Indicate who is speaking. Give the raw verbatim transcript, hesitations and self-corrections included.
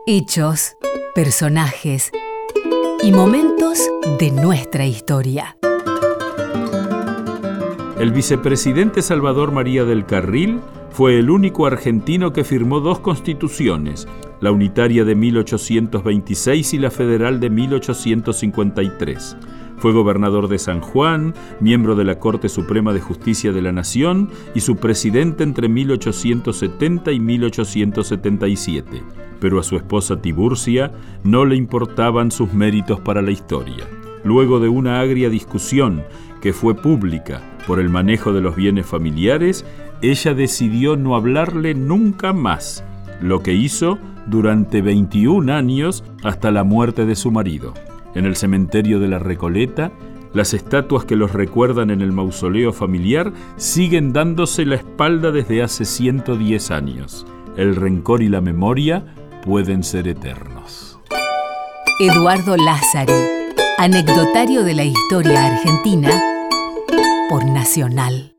Speaker 1: Hechos, personajes y momentos de nuestra historia.
Speaker 2: El vicepresidente Salvador María del Carril fue el único argentino que firmó dos constituciones, la unitaria de mil ochocientos veintiséis y la federal de mil ochocientos cincuenta y tres. Fue gobernador de San Juan, miembro de la Corte Suprema de Justicia de la Nación y su presidente entre mil ochocientos setenta y mil ochocientos setenta y siete. Pero a su esposa Tiburcia no le importaban sus méritos para la historia. Luego de una agria discusión que fue pública por el manejo de los bienes familiares, ella decidió no hablarle nunca más, lo que hizo durante veintiún años hasta la muerte de su marido. En el cementerio de la Recoleta, las estatuas que los recuerdan en el mausoleo familiar siguen dándose la espalda desde hace ciento diez años. El rencor y la memoria pueden ser eternos.
Speaker 1: Eduardo Lázari, anecdotario de la historia argentina por Nacional.